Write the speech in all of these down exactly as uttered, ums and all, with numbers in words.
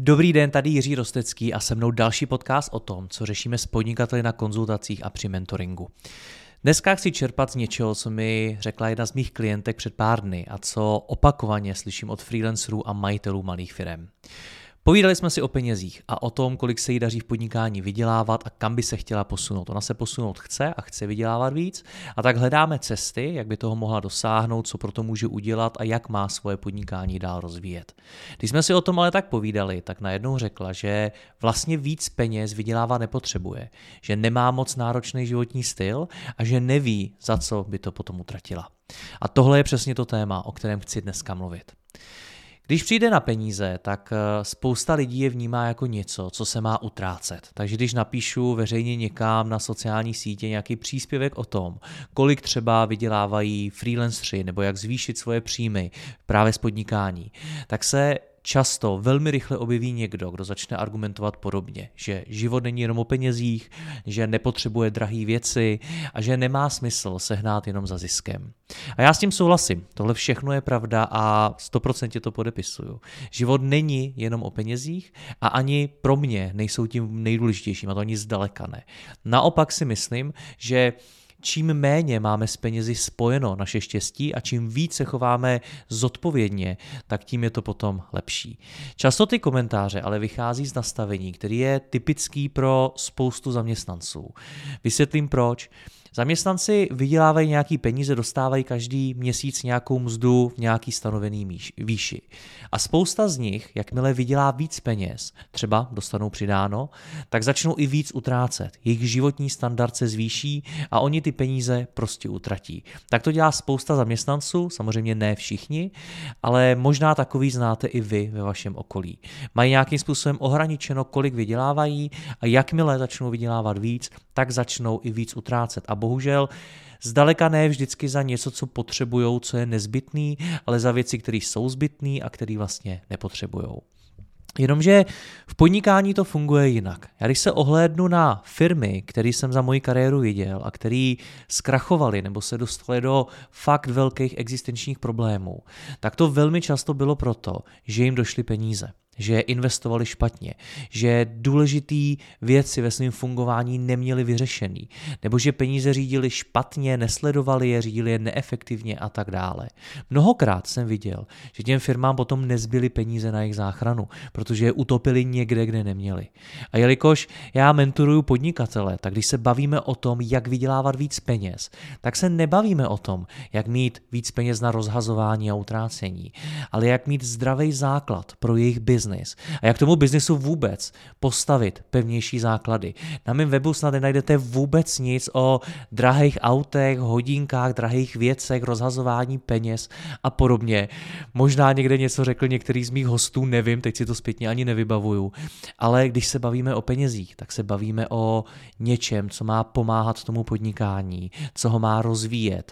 Dobrý den, tady Jiří Rostecký a se mnou další podcast o tom, co řešíme s podnikateli na konzultacích a při mentoringu. Dneska chci čerpat z něčeho, co mi řekla jedna z mých klientek před pár dny a co opakovaně slyším od freelancerů a majitelů malých firem. Povídali jsme si o penězích a o tom, kolik se jí daří v podnikání vydělávat a kam by se chtěla posunout. Ona se posunout chce a chce vydělávat víc a tak hledáme cesty, jak by toho mohla dosáhnout, co pro to může udělat a jak má svoje podnikání dál rozvíjet. Když jsme si o tom ale tak povídali, tak najednou řekla, že vlastně víc peněz vydělávat nepotřebuje, že nemá moc náročný životní styl a že neví, za co by to potom utratila. A tohle je přesně to téma, o kterém chci dneska mluvit. Když přijde na peníze, tak spousta lidí je vnímá jako něco, co se má utrácet. Takže když napíšu veřejně někam na sociální sítě nějaký příspěvek o tom, kolik třeba vydělávají freelanceri nebo jak zvýšit svoje příjmy právě z podnikání, tak se často velmi rychle objeví někdo, kdo začne argumentovat podobně, že život není jenom o penězích, že nepotřebuje drahé věci a že nemá smysl se hnát jenom za ziskem. A já s tím souhlasím, tohle všechno je pravda a sto procent to podepisuju. Život není jenom o penězích a ani pro mě nejsou tím nejdůležitějším, a to ani zdaleka ne. Naopak si myslím, že čím méně máme s penězi spojeno naše štěstí a čím víc se chováme zodpovědně, tak tím je to potom lepší. Často ty komentáře ale vychází z nastavení, který je typický pro spoustu zaměstnanců. Vysvětlím proč. Zaměstnanci vydělávají nějaký peníze, dostávají každý měsíc nějakou mzdu v nějaký stanovený výši. A spousta z nich, jakmile vydělá víc peněz, třeba dostanou přidáno, tak začnou i víc utrácet. Jejich životní standard se zvýší a oni ty peníze prostě utratí. Tak to dělá spousta zaměstnanců, samozřejmě ne všichni, ale možná takový znáte i vy ve vašem okolí. Mají nějakým způsobem ohraničeno, kolik vydělávají a jakmile začnou vydělávat víc, tak začnou i víc utrácet. A bohužel zdaleka ne vždycky za něco, co potřebujou, co je nezbytný, ale za věci, které jsou zbytné a které vlastně nepotřebujou. Jenomže v podnikání to funguje jinak. Já když se ohlédnu na firmy, které jsem za moji kariéru viděl a které zkrachovaly nebo se dostaly do fakt velkých existenčních problémů, tak to velmi často bylo proto, že jim došly peníze, že investovali špatně, že důležitý věci ve svém fungování neměli vyřešený, nebo že peníze řídili špatně, nesledovali je, řídili je neefektivně a tak dále. Mnohokrát jsem viděl, že těm firmám potom nezbyly peníze na jejich záchranu, protože je utopili někde, kde neměli. A jelikož já mentoruju podnikatele, tak když se bavíme o tom, jak vydělávat víc peněz, tak se nebavíme o tom, jak mít víc peněz na rozhazování a utrácení, ale jak mít zdravý základ pro jejich biznes. A jak tomu biznesu vůbec postavit pevnější základy. Na mém webu snad nenajdete vůbec nic o drahých autech, hodinkách, drahých věcech, rozhazování peněz a podobně. Možná někde něco řekl některý z mých hostů, nevím, teď si to zpětně ani nevybavuju. Ale když se bavíme o penězích, tak se bavíme o něčem, co má pomáhat tomu podnikání, co ho má rozvíjet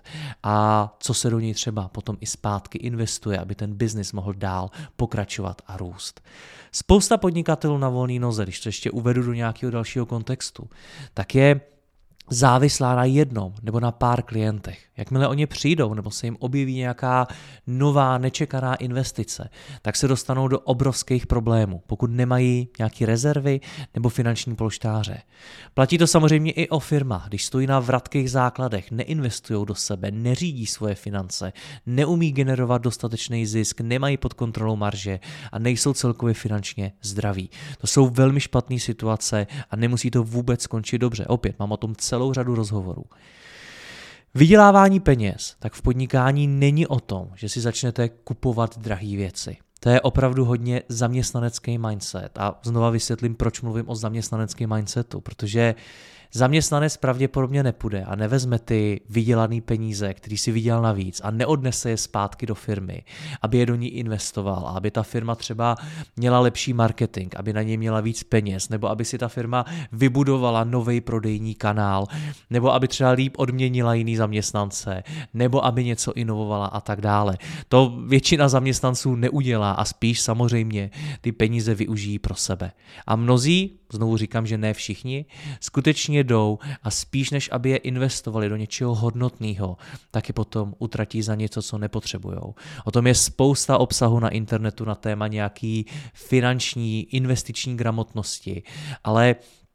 a co se do něj třeba potom i zpátky investuje, aby ten biznis mohl dál pokračovat a růst. Spousta podnikatelů na volné noze, když to ještě uvedu do nějakého dalšího kontextu, tak je závislá na jednom nebo na pár klientech. Jakmile oni přijdou nebo se jim objeví nějaká nová nečekaná investice, tak se dostanou do obrovských problémů, pokud nemají nějaké rezervy nebo finanční polštáře. Platí to samozřejmě i o firmách, když stojí na vratkých základech, neinvestují do sebe, neřídí svoje finance, neumí generovat dostatečný zisk, nemají pod kontrolou marže a nejsou celkově finančně zdraví. To jsou velmi špatné situace a nemusí to vůbec skončit dobře. Opět mám o tom celou řadu rozhovorů. Vydělávání peněz tak v podnikání není o tom, že si začnete kupovat drahé věci. To je opravdu hodně zaměstnanecký mindset a znova vysvětlím, proč mluvím o zaměstnaneckém mindsetu, protože zaměstnanec pravděpodobně nepůjde a nevezme ty vydělané peníze, který si vydělal navíc a neodnese je zpátky do firmy, aby je do ní investoval, aby ta firma třeba měla lepší marketing, aby na něj měla víc peněz, nebo aby si ta firma vybudovala nový prodejní kanál, nebo aby třeba líp odměnila jiný zaměstnance, nebo aby něco inovovala a tak dále. To většina zaměstnanců neudělá a spíš samozřejmě ty peníze využijí pro sebe. A mnozí, znovu říkám, že ne všichni, skutečně ně jdou a spíš než aby je investovali do něčeho hodnotného, tak je potom utratí za něco, co nepotřebujou. O tom je spousta obsahu na internetu na téma nějaký finanční, investiční gramotnosti, ale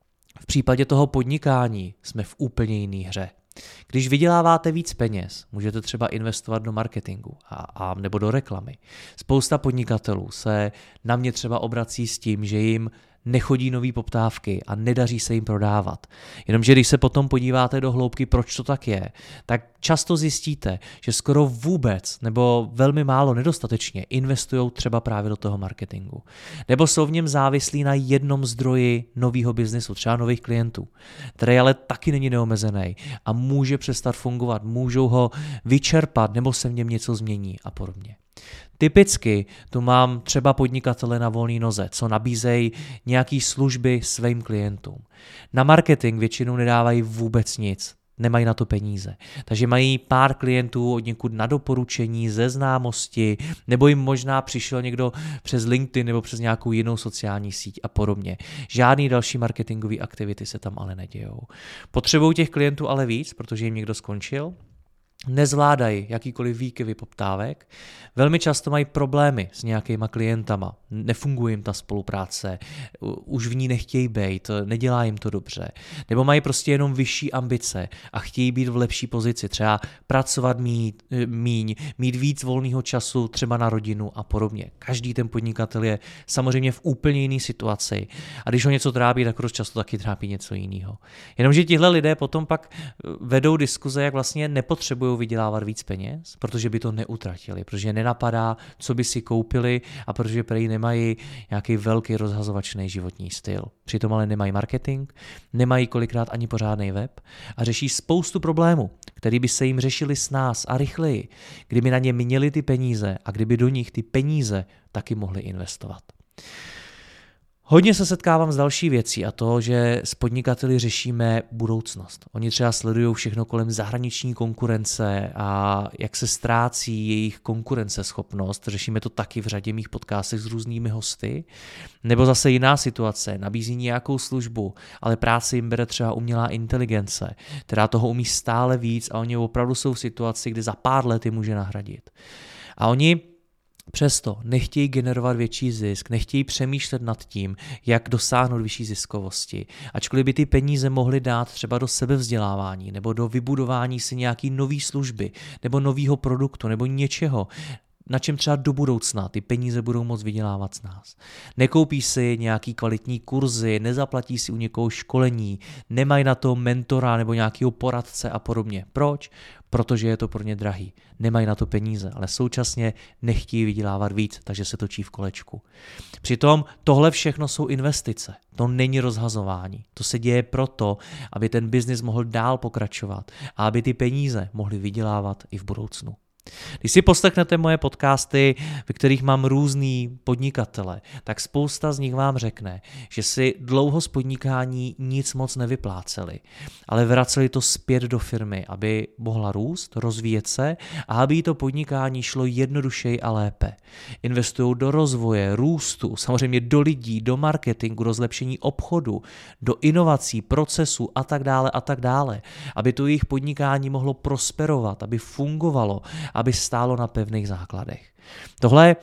v případě toho podnikání jsme v úplně jiné hře. Když vyděláváte víc peněz, můžete třeba investovat do marketingu a, a nebo do reklamy. Spousta podnikatelů se na mě třeba obrací s tím, že jim nechodí nový poptávky a nedaří se jim prodávat. Jenomže když se potom podíváte do hloubky, proč to tak je, tak často zjistíte, že skoro vůbec nebo velmi málo nedostatečně investují třeba právě do toho marketingu. Nebo jsou v něm závislí na jednom zdroji nového biznesu, třeba nových klientů, který ale taky není neomezený a může přestat fungovat, můžou ho vyčerpat nebo se v něm něco změní a podobně. Typicky tu mám třeba podnikatele na volné noze, co nabízejí nějaké služby svým klientům. Na marketing většinou nedávají vůbec nic, nemají na to peníze. Takže mají pár klientů od někud na doporučení, ze známosti, nebo jim možná přišel někdo přes LinkedIn nebo přes nějakou jinou sociální síť a podobně. Žádný další marketingové aktivity se tam ale nedějou. Potřebují těch klientů ale víc, protože jim někdo skončil. Nezvládají jakýkoliv výkyvy poptávek, velmi často mají problémy s nějakýma klientama, nefunguje jim ta spolupráce, už v ní nechtějí být, nedělá jim to dobře, nebo mají prostě jenom vyšší ambice a chtějí být v lepší pozici, třeba pracovat mít, míň, mít víc volného času třeba na rodinu a podobně. Každý ten podnikatel je samozřejmě v úplně jiné situaci a když ho něco trápí, tak roz často taky trápí něco jiného. Jenomže tihle lidé potom pak vedou diskuze, jak vlastně nepotřebují vydělávat víc peněz, protože by to neutratili, protože nenapadá, co by si koupili a protože prý nemají nějaký velký rozhazovačný životní styl. Přitom ale nemají marketing, nemají kolikrát ani pořádný web a řeší spoustu problémů, které by se jim řešily s nás a rychleji, kdyby na ně měli ty peníze a kdyby do nich ty peníze taky mohli investovat. Hodně se setkávám s další věcí a to, že s podnikateli řešíme budoucnost. Oni třeba sledují všechno kolem zahraniční konkurence a jak se ztrácí jejich konkurenceschopnost. Řešíme to taky v řadě mých podcastech s různými hosty. Nebo zase jiná situace, nabízí nějakou službu, ale práci jim bere třeba umělá inteligence, která toho umí stále víc a oni opravdu jsou v situaci, kdy za pár let je může nahradit. A oni přesto nechtějí generovat větší zisk, nechtějí přemýšlet nad tím, jak dosáhnout vyšší ziskovosti. Ačkoliv by ty peníze mohly dát třeba do sebevzdělávání nebo do vybudování si nějaký nový služby nebo novýho produktu nebo něčeho, na čem třeba do budoucna ty peníze budou moc vydělávat z nás. Nekoupí si nějaký kvalitní kurzy, nezaplatí si u někoho školení, nemají na to mentora nebo nějakého poradce a podobně. Proč? Protože je to pro ně drahý. Nemají na to peníze, ale současně nechtějí vydělávat víc, takže se točí v kolečku. Přitom tohle všechno jsou investice. To není rozhazování. To se děje proto, aby ten biznis mohl dál pokračovat a aby ty peníze mohly vydělávat i v budoucnu. Když si poslechnete moje podcasty, ve kterých mám různý podnikatele, tak spousta z nich vám řekne, že si dlouho z podnikání nic moc nevypláceli, ale vraceli to zpět do firmy, aby mohla růst, rozvíjet se a aby jí to podnikání šlo jednodušeji a lépe. Investují do rozvoje, růstu, samozřejmě do lidí, do marketingu, do zlepšení obchodu, do inovací, procesů a tak dále a tak dále, aby to jejich podnikání mohlo prosperovat, aby fungovalo, aby stálo na pevných základech. Tohle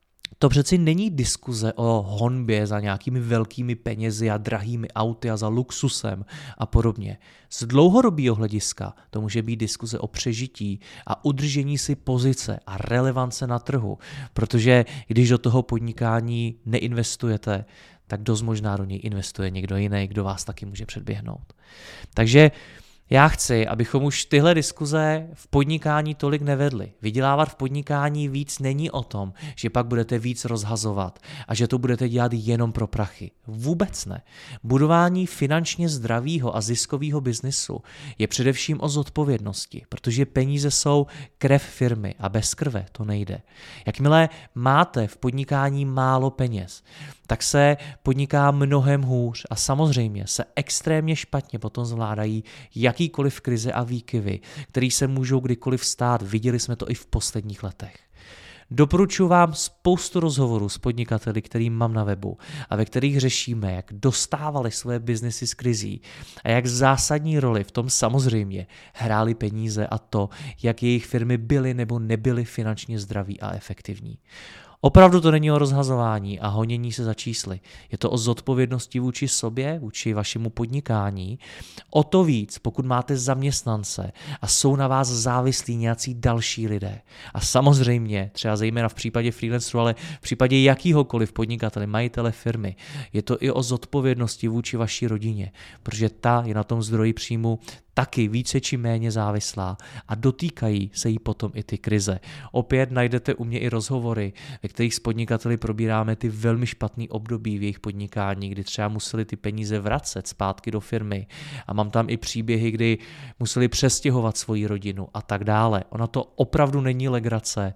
to přeci není diskuze o honbě za nějakými velkými penězi a drahými auty a za luxusem a podobně. Z dlouhodobého hlediska to může být diskuze o přežití a udržení si pozice a relevance na trhu, protože když do toho podnikání neinvestujete, tak dost možná do něj investuje někdo jiný, kdo vás taky může předběhnout. Takže já chci, abychom už tyhle diskuze v podnikání tolik nevedli. Vydělávat v podnikání víc není o tom, že pak budete víc rozhazovat a že to budete dělat jenom pro prachy. Vůbec ne. Budování finančně zdravého a ziskového biznesu je především o zodpovědnosti, protože peníze jsou krev firmy a bez krve to nejde. Jakmile máte v podnikání málo peněz, tak se podniká mnohem hůř a samozřejmě se extrémně špatně potom zvládají jakýkoliv krize a výkyvy, které se můžou kdykoliv stát. Viděli jsme to i v posledních letech. Doporučuji vám spoustu rozhovorů s podnikateli, který mám na webu a ve kterých řešíme, jak dostávali své biznesy z krizí a jak zásadní roli v tom samozřejmě hrály peníze a to, jak jejich firmy byly nebo nebyly finančně zdraví a efektivní. Opravdu to není o rozhazování a honění se za čísly. Je to o zodpovědnosti vůči sobě, vůči vašemu podnikání. O to víc, pokud máte zaměstnance a jsou na vás závislí nějací další lidé. A samozřejmě, třeba zejména v případě freelancerů, ale v případě jakýhokoliv podnikatele, majitele firmy, je to i o zodpovědnosti vůči vaší rodině, protože ta je na tom zdroji příjmu taky více či méně závislá a dotýkají se jí potom i ty krize. Opět najdete u mě i rozhovory, ve kterých s podnikateli probíráme ty velmi špatný období v jejich podnikání, kdy třeba museli ty peníze vracet zpátky do firmy a mám tam i příběhy, kdy museli přestěhovat svoji rodinu a tak dále. Ona to opravdu není legrace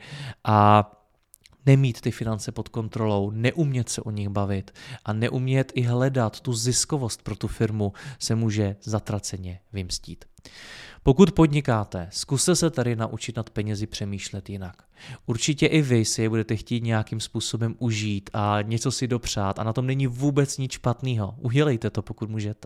a nemít ty finance pod kontrolou, neumět se o nich bavit a neumět i hledat tu ziskovost pro tu firmu se může zatraceně vymstít. Pokud podnikáte, zkuste se tady naučit nad penězi přemýšlet jinak. Určitě i vy si je budete chtít nějakým způsobem užít a něco si dopřát a na tom není vůbec nic špatného. Udělejte to, pokud můžete.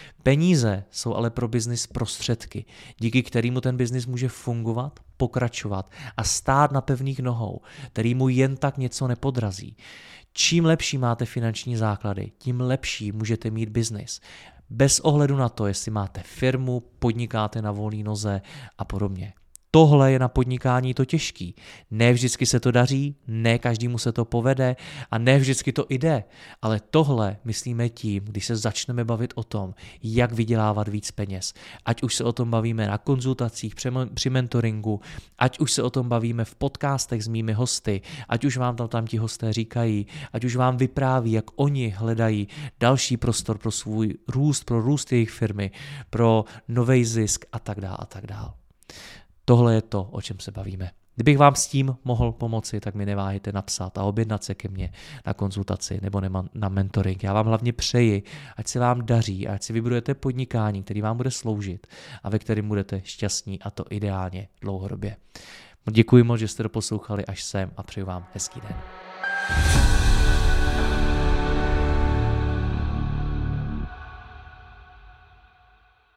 Peníze jsou ale pro biznis prostředky, díky kterému ten biznis může fungovat, pokračovat a stát na pevných nohou, který mu jen tak něco nepodrazí. Čím lepší máte finanční základy, tím lepší můžete mít biznis. Bez ohledu na to, jestli máte firmu, podnikáte na volné noze a podobně. Tohle je na podnikání to těžký. Ne vždycky se to daří, ne každému se to povede a ne vždycky to jde, ale tohle myslíme tím, když se začneme bavit o tom, jak vydělávat víc peněz. Ať už se o tom bavíme na konzultacích, při mentoringu, ať už se o tom bavíme v podcastech s mými hosty, ať už vám tam, tam ti hosté říkají, ať už vám vypráví, jak oni hledají další prostor pro svůj růst, pro růst jejich firmy, pro nový zisk a tak dále a tak dále. Tohle je to, o čem se bavíme. Kdybych vám s tím mohl pomoci, tak mi neváhejte napsat a objednat se ke mně na konzultaci nebo na mentoring. Já vám hlavně přeji, ať se vám daří a ať si vybudujete podnikání, který vám bude sloužit a ve kterém budete šťastní a to ideálně dlouhodobě. Děkuji moc, že jste doposlouchali až sem a přeju vám hezký den.